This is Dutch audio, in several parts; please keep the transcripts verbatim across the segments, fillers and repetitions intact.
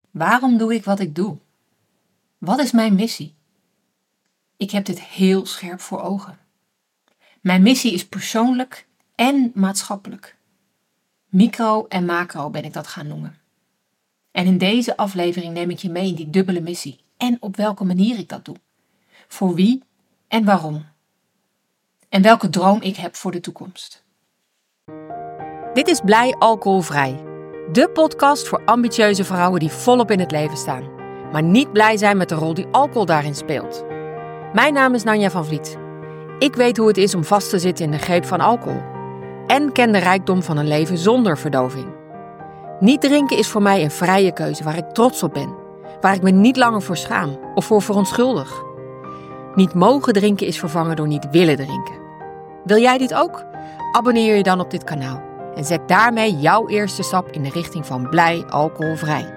Waarom doe ik wat ik doe? Wat is mijn missie? Ik heb dit heel scherp voor ogen. Mijn missie is persoonlijk en maatschappelijk. Micro en macro ben ik dat gaan noemen. En in deze aflevering neem ik je mee in die dubbele missie en op welke manier ik dat doe. Voor wie en waarom. En welke droom ik heb voor de toekomst. Dit is Blij Alcoholvrij. De podcast voor ambitieuze vrouwen die volop in het leven staan. Maar niet blij zijn met de rol die alcohol daarin speelt. Mijn naam is Nanja van Vliet. Ik weet hoe het is om vast te zitten in de greep van alcohol. En ken de rijkdom van een leven zonder verdoving. Niet drinken is voor mij een vrije keuze waar ik trots op ben. Waar ik me niet langer voor schaam of voor verontschuldig. Niet mogen drinken is vervangen door niet willen drinken. Wil jij dit ook? Abonneer je dan op dit kanaal. En zet daarmee jouw eerste stap in de richting van blij alcoholvrij.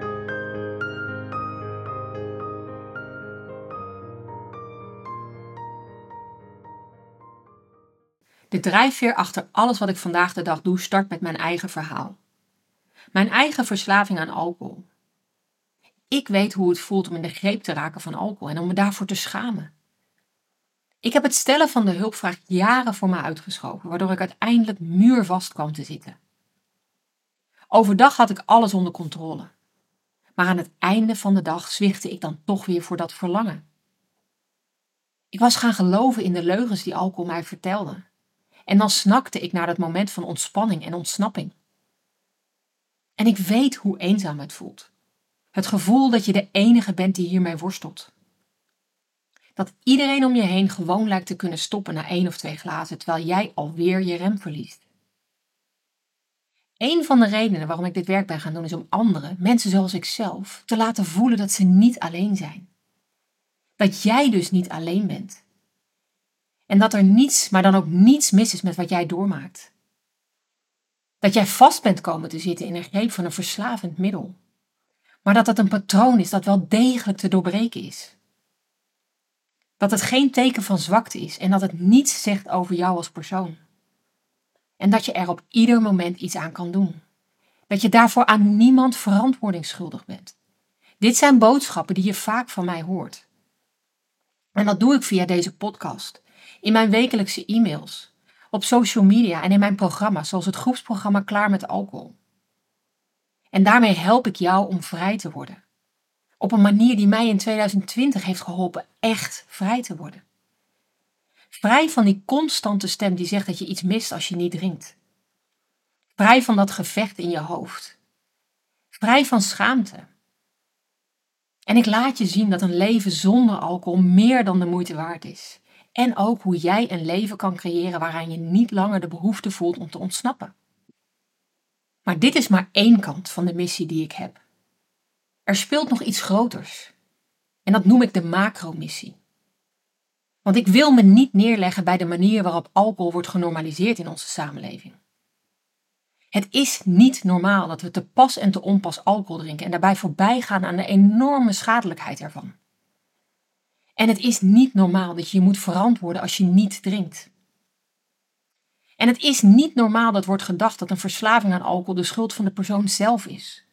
De drijfveer achter alles wat ik vandaag de dag doe start met mijn eigen verhaal. Mijn eigen verslaving aan alcohol. Ik weet hoe het voelt om in de greep te raken van alcohol en om me daarvoor te schamen. Ik heb het stellen van de hulpvraag jaren voor me uitgeschoven, waardoor ik uiteindelijk muurvast kwam te zitten. Overdag had ik alles onder controle. Maar aan het einde van de dag zwichtte ik dan toch weer voor dat verlangen. Ik was gaan geloven in de leugens die alcohol mij vertelde. En dan snakte ik naar dat moment van ontspanning en ontsnapping. En ik weet hoe eenzaam het voelt. Het gevoel dat je de enige bent die hiermee worstelt. Dat iedereen om je heen gewoon lijkt te kunnen stoppen na één of twee glazen, terwijl jij alweer je rem verliest. Een van de redenen waarom ik dit werk ben gaan doen is om anderen, mensen zoals ik zelf, te laten voelen dat ze niet alleen zijn. Dat jij dus niet alleen bent. En dat er niets, maar dan ook niets mis is met wat jij doormaakt. Dat jij vast bent komen te zitten in een greep van een verslavend middel. Maar dat dat een patroon is dat wel degelijk te doorbreken is. Dat het geen teken van zwakte is en dat het niets zegt over jou als persoon. En dat je er op ieder moment iets aan kan doen. Dat je daarvoor aan niemand verantwoording schuldig bent. Dit zijn boodschappen die je vaak van mij hoort. En dat doe ik via deze podcast, in mijn wekelijkse e-mails, op social media en in mijn programma's, zoals het groepsprogramma Klaar met Alcohol. En daarmee help ik jou om vrij te worden. Op een manier die mij in tweeduizend twintig heeft geholpen echt vrij te worden. Vrij van die constante stem die zegt dat je iets mist als je niet drinkt. Vrij van dat gevecht in je hoofd. Vrij van schaamte. En ik laat je zien dat een leven zonder alcohol meer dan de moeite waard is. En ook hoe jij een leven kan creëren waaraan je niet langer de behoefte voelt om te ontsnappen. Maar dit is maar één kant van de missie die ik heb. Er speelt nog iets groters. En dat noem ik de macromissie. Want ik wil me niet neerleggen bij de manier waarop alcohol wordt genormaliseerd in onze samenleving. Het is niet normaal dat we te pas en te onpas alcohol drinken en daarbij voorbij gaan aan de enorme schadelijkheid ervan. En het is niet normaal dat je je moet verantwoorden als je niet drinkt. En het is niet normaal dat wordt gedacht dat een verslaving aan alcohol de schuld van de persoon zelf is.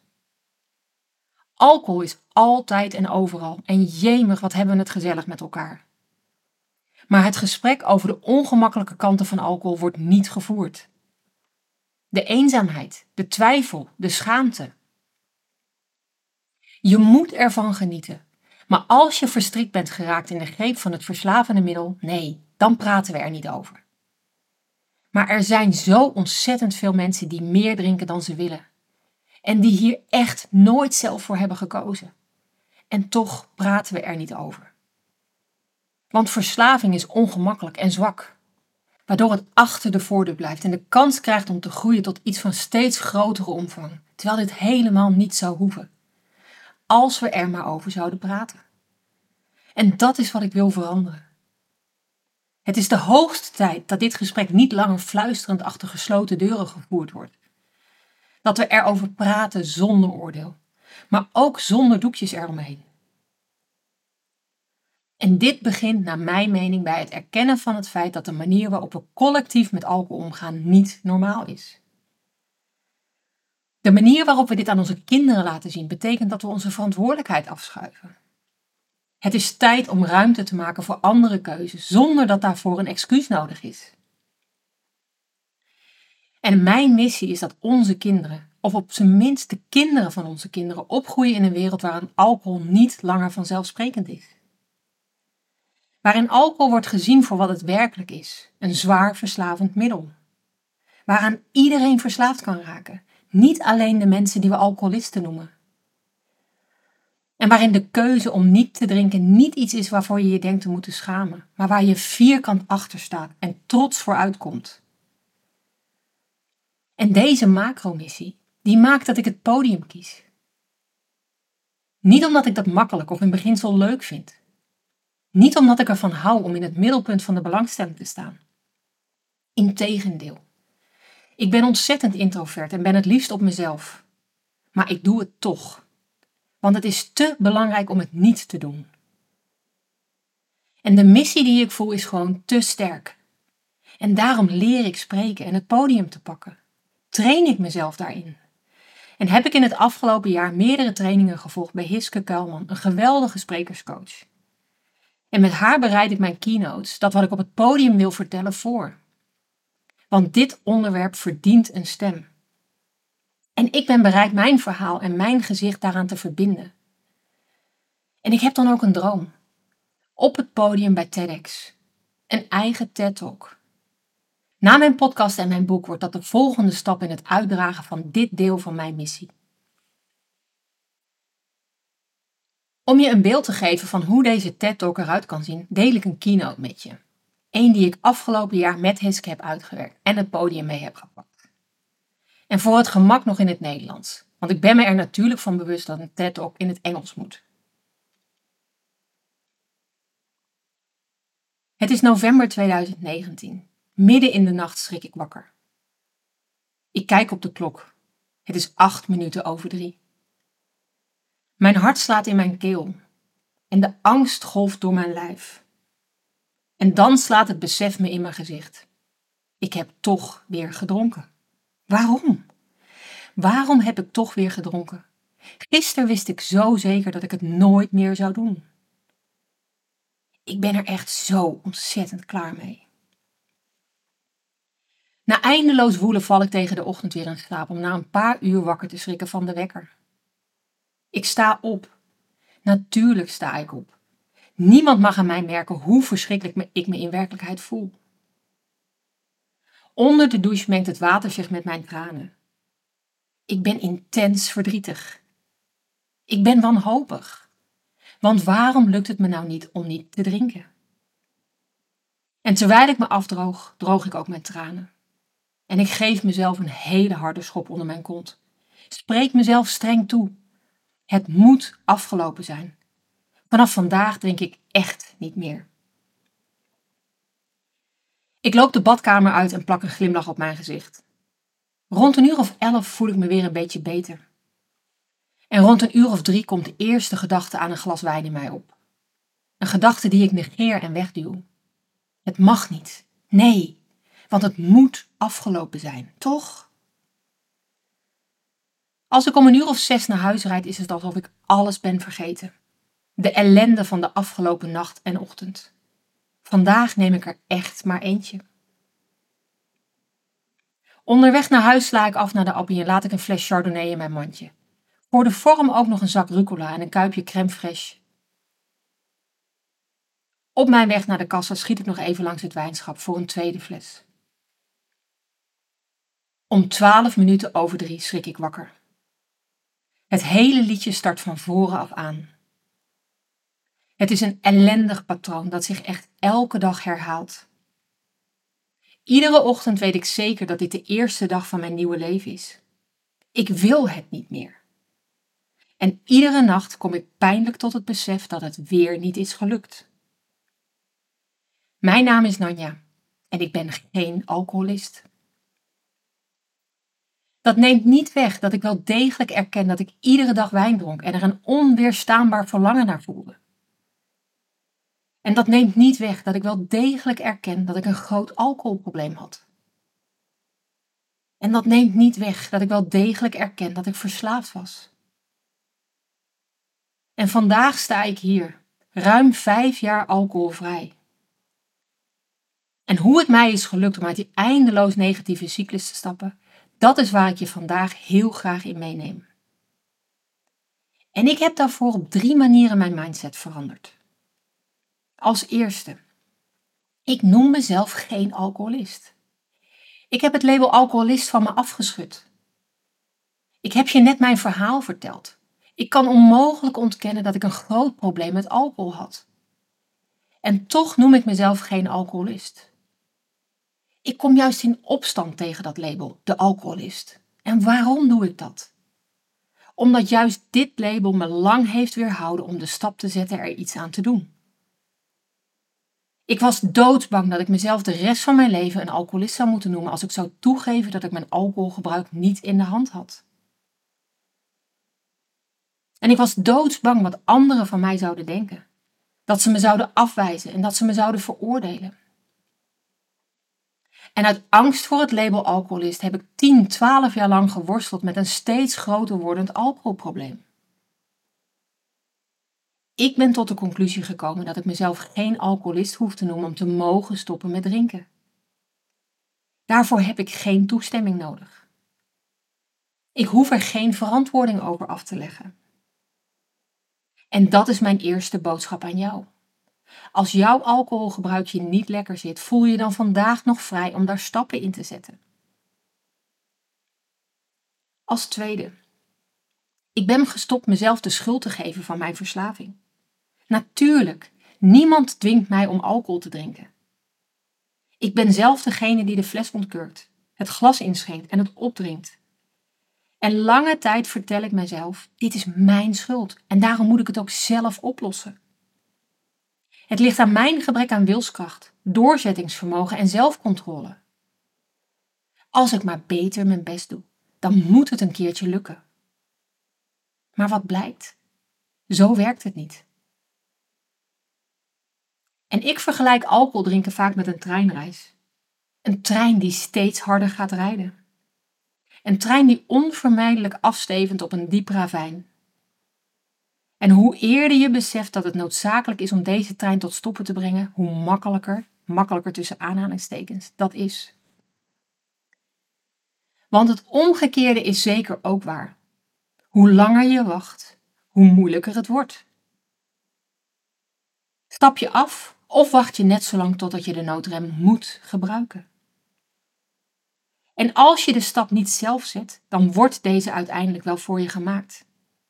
Alcohol is altijd en overal en jemig wat hebben we het gezellig met elkaar. Maar het gesprek over de ongemakkelijke kanten van alcohol wordt niet gevoerd. De eenzaamheid, de twijfel, de schaamte. Je moet ervan genieten. Maar als je verstrikt bent geraakt in de greep van het verslavende middel, nee, dan praten we er niet over. Maar er zijn zo ontzettend veel mensen die meer drinken dan ze willen. En die hier echt nooit zelf voor hebben gekozen. En toch praten we er niet over. Want verslaving is ongemakkelijk en zwak. Waardoor het achter de voordeur blijft en de kans krijgt om te groeien tot iets van steeds grotere omvang. Terwijl dit helemaal niet zou hoeven. Als we er maar over zouden praten. En dat is wat ik wil veranderen. Het is de hoogste tijd dat dit gesprek niet langer fluisterend achter gesloten deuren gevoerd wordt. Dat we erover praten zonder oordeel, maar ook zonder doekjes eromheen. En dit begint naar mijn mening bij het erkennen van het feit dat de manier waarop we collectief met alcohol omgaan niet normaal is. De manier waarop we dit aan onze kinderen laten zien, betekent dat we onze verantwoordelijkheid afschuiven. Het is tijd om ruimte te maken voor andere keuzes, zonder dat daarvoor een excuus nodig is. En mijn missie is dat onze kinderen, of op zijn minst de kinderen van onze kinderen, opgroeien in een wereld waarin alcohol niet langer vanzelfsprekend is. Waarin alcohol wordt gezien voor wat het werkelijk is, een zwaar verslavend middel. Waaraan iedereen verslaafd kan raken, niet alleen de mensen die we alcoholisten noemen. En waarin de keuze om niet te drinken niet iets is waarvoor je je denkt te moeten schamen, maar waar je vierkant achter staat en trots voor uitkomt. En deze macromissie, die maakt dat ik het podium kies. Niet omdat ik dat makkelijk of in beginsel leuk vind. Niet omdat ik ervan hou om in het middelpunt van de belangstelling te staan. Integendeel. Ik ben ontzettend introvert en ben het liefst op mezelf. Maar ik doe het toch. Want het is te belangrijk om het niet te doen. En de missie die ik voel is gewoon te sterk. En daarom leer ik spreken en het podium te pakken. Train ik mezelf daarin. En heb ik in het afgelopen jaar meerdere trainingen gevolgd bij Hiske Kuilman, een geweldige sprekerscoach. En met haar bereid ik mijn keynotes, dat wat ik op het podium wil vertellen, voor. Want dit onderwerp verdient een stem. En ik ben bereid mijn verhaal en mijn gezicht daaraan te verbinden. En ik heb dan ook een droom. Op het podium bij TEDx. Een eigen TED-talk. Na mijn podcast en mijn boek wordt dat de volgende stap in het uitdragen van dit deel van mijn missie. Om je een beeld te geven van hoe deze TED-talk eruit kan zien, deel ik een keynote met je. Eén die ik afgelopen jaar met Hiske heb uitgewerkt en het podium mee heb gepakt. En voor het gemak nog in het Nederlands, want ik ben me er natuurlijk van bewust dat een TED-talk in het Engels moet. Het is november tweeduizend negentien. Midden in de nacht schrik ik wakker. Ik kijk op de klok. Het is acht minuten over drie. Mijn hart slaat in mijn keel en de angst golft door mijn lijf. En dan slaat het besef me in mijn gezicht. Ik heb toch weer gedronken. Waarom? Waarom heb ik toch weer gedronken? Gisteren wist ik zo zeker dat ik het nooit meer zou doen. Ik ben er echt zo ontzettend klaar mee. Na eindeloos woelen val ik tegen de ochtend weer in slaap om na een paar uur wakker te schrikken van de wekker. Ik sta op. Natuurlijk sta ik op. Niemand mag aan mij merken hoe verschrikkelijk ik me in werkelijkheid voel. Onder de douche mengt het water zich met mijn tranen. Ik ben intens verdrietig. Ik ben wanhopig. Want waarom lukt het me nou niet om niet te drinken? En terwijl ik me afdroog, droog ik ook mijn tranen. En ik geef mezelf een hele harde schop onder mijn kont. Spreek mezelf streng toe. Het moet afgelopen zijn. Vanaf vandaag drink ik echt niet meer. Ik loop de badkamer uit en plak een glimlach op mijn gezicht. Rond een uur of elf voel ik me weer een beetje beter. En rond een uur of drie komt de eerste gedachte aan een glas wijn in mij op. Een gedachte die ik negeer en wegduw. Het mag niet. Nee, want het moet afgelopen zijn, toch? Als ik om een uur of zes naar huis rijd, is het alsof ik alles ben vergeten. De ellende van de afgelopen nacht en ochtend. Vandaag neem ik er echt maar eentje. Onderweg naar huis sla ik af naar de appie en laat ik een fles Chardonnay in mijn mandje. Voor de vorm ook nog een zak rucola en een kuipje crème fraîche. Op mijn weg naar de kassa schiet ik nog even langs het wijnschap voor een tweede fles. Om twaalf minuten over drie schrik ik wakker. Het hele liedje start van voren af aan. Het is een ellendig patroon dat zich echt elke dag herhaalt. Iedere ochtend weet ik zeker dat dit de eerste dag van mijn nieuwe leven is. Ik wil het niet meer. En iedere nacht kom ik pijnlijk tot het besef dat het weer niet is gelukt. Mijn naam is Nanja en ik ben geen alcoholist. Dat neemt niet weg dat ik wel degelijk erken dat ik iedere dag wijn dronk en er een onweerstaanbaar verlangen naar voelde. En dat neemt niet weg dat ik wel degelijk erken dat ik een groot alcoholprobleem had. En dat neemt niet weg dat ik wel degelijk erken dat ik verslaafd was. En vandaag sta ik hier, ruim vijf jaar alcoholvrij. En hoe het mij is gelukt om uit die eindeloos negatieve cyclus te stappen, dat is waar ik je vandaag heel graag in meeneem. En ik heb daarvoor op drie manieren mijn mindset veranderd. Als eerste, ik noem mezelf geen alcoholist. Ik heb het label alcoholist van me afgeschud. Ik heb je net mijn verhaal verteld. Ik kan onmogelijk ontkennen dat ik een groot probleem met alcohol had. En toch noem ik mezelf geen alcoholist. Ik kom juist in opstand tegen dat label, de alcoholist. En waarom doe ik dat? Omdat juist dit label me lang heeft weerhouden om de stap te zetten er iets aan te doen. Ik was doodsbang dat ik mezelf de rest van mijn leven een alcoholist zou moeten noemen als ik zou toegeven dat ik mijn alcoholgebruik niet in de hand had. En ik was doodsbang wat anderen van mij zouden denken. Dat ze me zouden afwijzen en dat ze me zouden veroordelen. En uit angst voor het label alcoholist heb ik tien, twaalf jaar lang geworsteld met een steeds groter wordend alcoholprobleem. Ik ben tot de conclusie gekomen dat ik mezelf geen alcoholist hoef te noemen om te mogen stoppen met drinken. Daarvoor heb ik geen toestemming nodig. Ik hoef er geen verantwoording over af te leggen. En dat is mijn eerste boodschap aan jou. Als jouw alcoholgebruik je niet lekker zit, voel je dan vandaag nog vrij om daar stappen in te zetten. Als tweede, ik ben gestopt mezelf de schuld te geven van mijn verslaving. Natuurlijk, niemand dwingt mij om alcohol te drinken. Ik ben zelf degene die de fles ontkurkt, het glas inschenkt en het opdrinkt. En lange tijd vertel ik mezelf, dit is mijn schuld en daarom moet ik het ook zelf oplossen. Het ligt aan mijn gebrek aan wilskracht, doorzettingsvermogen en zelfcontrole. Als ik maar beter mijn best doe, dan moet het een keertje lukken. Maar wat blijkt? Zo werkt het niet. En ik vergelijk alcohol drinken vaak met een treinreis. Een trein die steeds harder gaat rijden. Een trein die onvermijdelijk afstevend op een diep ravijn. En hoe eerder je beseft dat het noodzakelijk is om deze trein tot stoppen te brengen, hoe makkelijker, makkelijker tussen aanhalingstekens, dat is. Want het omgekeerde is zeker ook waar. Hoe langer je wacht, hoe moeilijker het wordt. Stap je af of wacht je net zo lang totdat je de noodrem moet gebruiken? En als je de stap niet zelf zet, dan wordt deze uiteindelijk wel voor je gemaakt.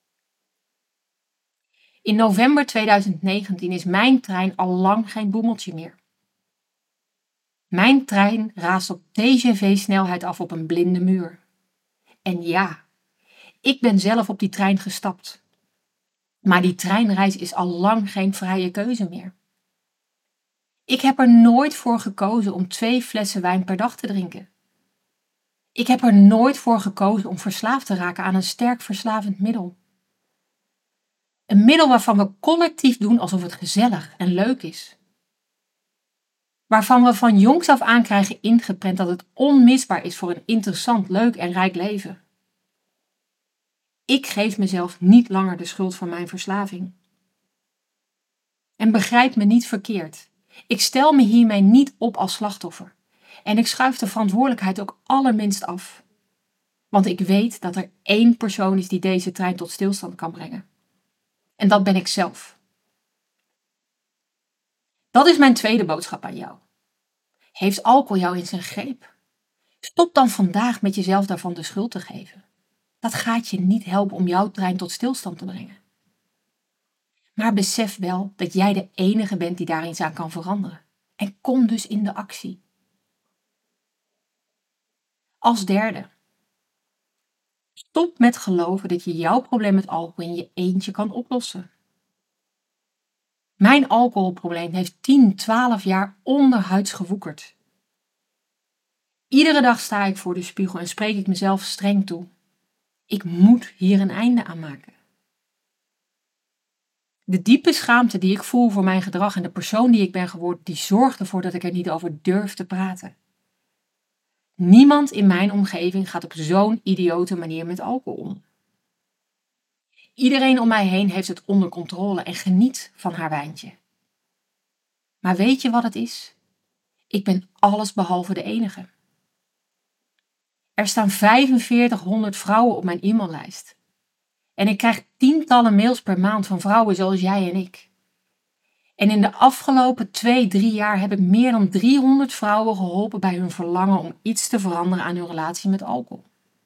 In november tweeduizend negentien is mijn trein al lang geen boemeltje meer. Mijn trein raast op T G V-snelheid af op een blinde muur. En ja, ik ben zelf op die trein gestapt. Maar die treinreis is al lang geen vrije keuze meer. Ik heb er nooit voor gekozen om twee flessen wijn per dag te drinken. Ik heb er nooit voor gekozen om verslaafd te raken aan een sterk verslavend middel. Een middel waarvan we collectief doen alsof het gezellig en leuk is. Waarvan we van jongs af aan krijgen ingeprent dat het onmisbaar is voor een interessant, leuk en rijk leven. Ik geef mezelf niet langer de schuld van mijn verslaving. En begrijp me niet verkeerd. Ik stel me hiermee niet op als slachtoffer. En ik schuif de verantwoordelijkheid ook allerminst af. Want ik weet dat er één persoon is die deze trein tot stilstand kan brengen. En dat ben ik zelf. Dat is mijn tweede boodschap aan jou. Heeft alcohol jou in zijn greep? Stop dan vandaag met jezelf daarvan de schuld te geven. Dat gaat je niet helpen om jouw trein tot stilstand te brengen. Maar besef wel dat jij de enige bent die daar iets aan kan veranderen. En kom dus in de actie. Als derde. Stop met geloven dat je jouw probleem met alcohol in je eentje kan oplossen. Mijn alcoholprobleem heeft tien, twaalf jaar onderhuids gewoekerd. Iedere dag sta ik voor de spiegel en spreek ik mezelf streng toe. Ik moet hier een einde aan maken. De diepe schaamte die ik voel voor mijn gedrag en de persoon die ik ben geworden, die zorgt ervoor dat ik er niet over durf te praten. Niemand in mijn omgeving gaat op zo'n idiote manier met alcohol om. Iedereen om mij heen heeft het onder controle en geniet van haar wijntje. Maar weet je wat het is? Ik ben alles behalve de enige. Er staan vijfenveertighonderd vrouwen op mijn e-maillijst. En ik krijg tientallen mails per maand van vrouwen zoals jij en ik. En in de afgelopen twee, drie jaar heb ik meer dan driehonderd vrouwen geholpen bij hun verlangen om iets te veranderen aan hun relatie met alcohol.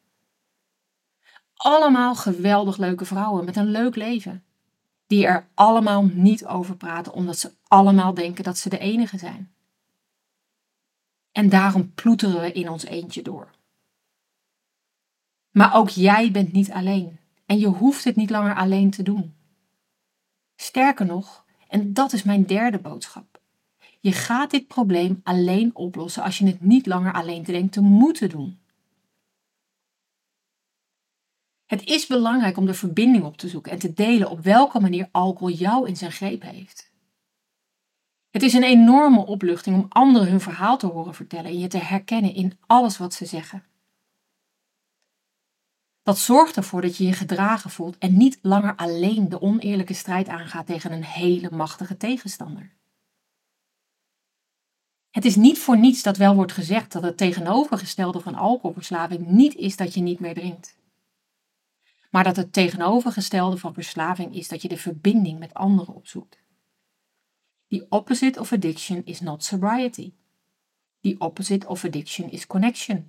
Allemaal geweldig leuke vrouwen met een leuk leven. Die er allemaal niet over praten omdat ze allemaal denken dat ze de enige zijn. En daarom ploeteren we in ons eentje door. Maar ook jij bent niet alleen. En je hoeft het niet langer alleen te doen. Sterker nog, en dat is mijn derde boodschap. Je gaat dit probleem alleen oplossen als je het niet langer alleen denkt te moeten doen. Het is belangrijk om de verbinding op te zoeken en te delen op welke manier alcohol jou in zijn greep heeft. Het is een enorme opluchting om anderen hun verhaal te horen vertellen en je te herkennen in alles wat ze zeggen. Dat zorgt ervoor dat je je gedragen voelt en niet langer alleen de oneerlijke strijd aangaat tegen een hele machtige tegenstander. Het is niet voor niets dat wel wordt gezegd dat het tegenovergestelde van alcoholverslaving niet is dat je niet meer drinkt. Maar dat het tegenovergestelde van verslaving is dat je de verbinding met anderen opzoekt. The opposite of addiction is not sobriety. The opposite of addiction is connection.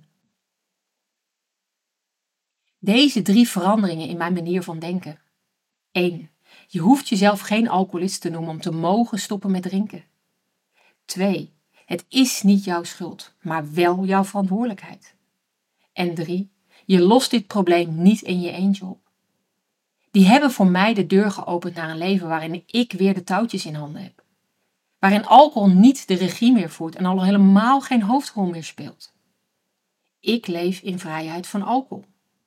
Deze drie veranderingen in mijn manier van denken. één. Je hoeft jezelf geen alcoholist te noemen om te mogen stoppen met drinken. twee. Het is niet jouw schuld, maar wel jouw verantwoordelijkheid. En drie. Je lost dit probleem niet in je eentje op. Die hebben voor mij de deur geopend naar een leven waarin ik weer de touwtjes in handen heb. Waarin alcohol niet de regie meer voert en al helemaal geen hoofdrol meer speelt. Ik leef in vrijheid van alcohol.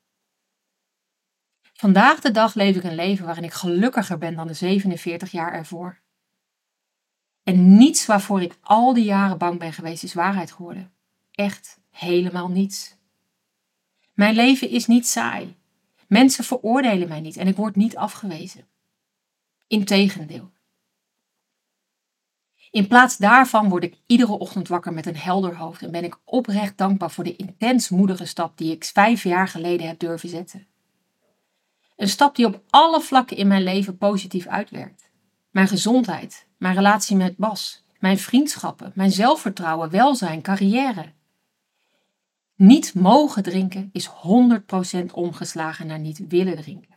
Vandaag de dag leef ik een leven waarin ik gelukkiger ben dan de zevenenveertig jaar ervoor. En niets waarvoor ik al die jaren bang ben geweest is waarheid geworden. Echt helemaal niets. Mijn leven is niet saai. Mensen veroordelen mij niet en ik word niet afgewezen. Integendeel. In plaats daarvan word ik iedere ochtend wakker met een helder hoofd en ben ik oprecht dankbaar voor de intens moedige stap die ik vijf jaar geleden heb durven zetten. Een stap die op alle vlakken in mijn leven positief uitwerkt. Mijn gezondheid, mijn relatie met Bas, mijn vriendschappen, mijn zelfvertrouwen, welzijn, carrière. Niet mogen drinken is honderd procent omgeslagen naar niet willen drinken.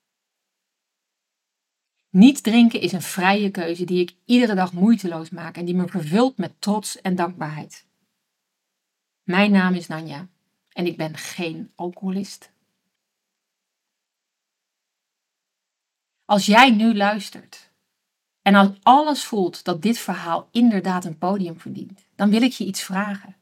Niet drinken is een vrije keuze die ik iedere dag moeiteloos maak en die me vervult met trots en dankbaarheid. Mijn naam is Nanja en ik ben geen alcoholist. Als jij nu luistert en als alles voelt dat dit verhaal inderdaad een podium verdient, dan wil ik je iets vragen.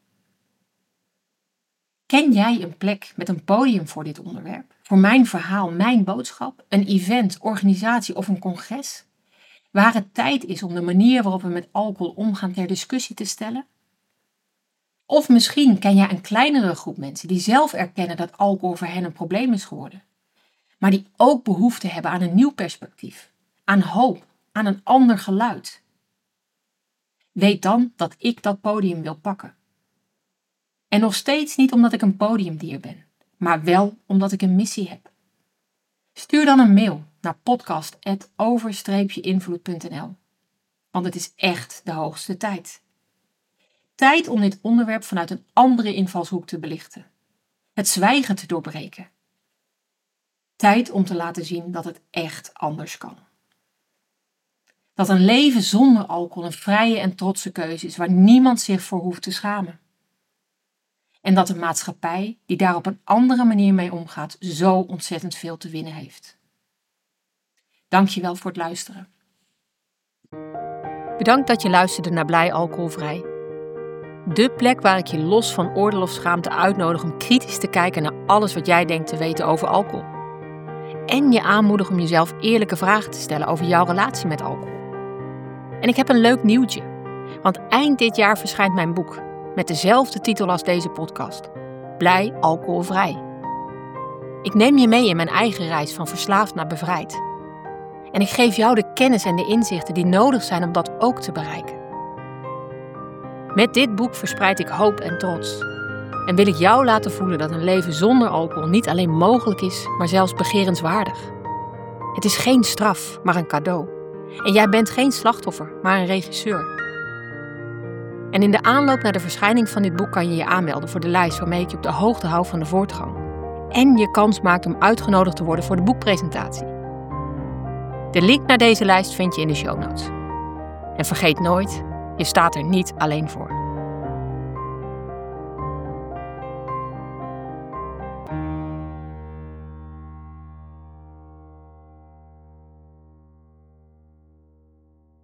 Ken jij een plek met een podium voor dit onderwerp? Voor mijn verhaal, mijn boodschap, een event, organisatie of een congres? Waar het tijd is om de manier waarop we met alcohol omgaan ter discussie te stellen? Of misschien ken jij een kleinere groep mensen die zelf erkennen dat alcohol voor hen een probleem is geworden. Maar die ook behoefte hebben aan een nieuw perspectief, aan hoop, aan een ander geluid. Weet dan dat ik dat podium wil pakken. En nog steeds niet omdat ik een podiumdier ben, maar wel omdat ik een missie heb. Stuur dan een mail naar podcast at over invloed punt n l, want het is echt de hoogste tijd. Tijd om dit onderwerp vanuit een andere invalshoek te belichten. Het zwijgen te doorbreken. Tijd om te laten zien dat het echt anders kan. Dat een leven zonder alcohol een vrije en trotse keuze is waar niemand zich voor hoeft te schamen. En dat een maatschappij die daar op een andere manier mee omgaat zo ontzettend veel te winnen heeft. Dankjewel voor het luisteren. Bedankt dat je luisterde naar Blij Alcoholvrij. De plek waar ik je los van oordeel of schaamte uitnodig om kritisch te kijken naar alles wat jij denkt te weten over alcohol. En je aanmoedig om jezelf eerlijke vragen te stellen over jouw relatie met alcohol. En ik heb een leuk nieuwtje, want eind dit jaar verschijnt mijn boek met dezelfde titel als deze podcast: Blij alcoholvrij. Ik neem je mee in mijn eigen reis van verslaafd naar bevrijd. En ik geef jou de kennis en de inzichten die nodig zijn om dat ook te bereiken. Met dit boek verspreid ik hoop en trots. En wil ik jou laten voelen dat een leven zonder alcohol niet alleen mogelijk is, maar zelfs begerenswaardig. Het is geen straf, maar een cadeau. En jij bent geen slachtoffer, maar een regisseur. En in de aanloop naar de verschijning van dit boek kan je je aanmelden voor de lijst waarmee ik je op de hoogte hou van de voortgang. En je kans maakt om uitgenodigd te worden voor de boekpresentatie. De link naar deze lijst vind je in de show notes. En vergeet nooit, je staat er niet alleen voor.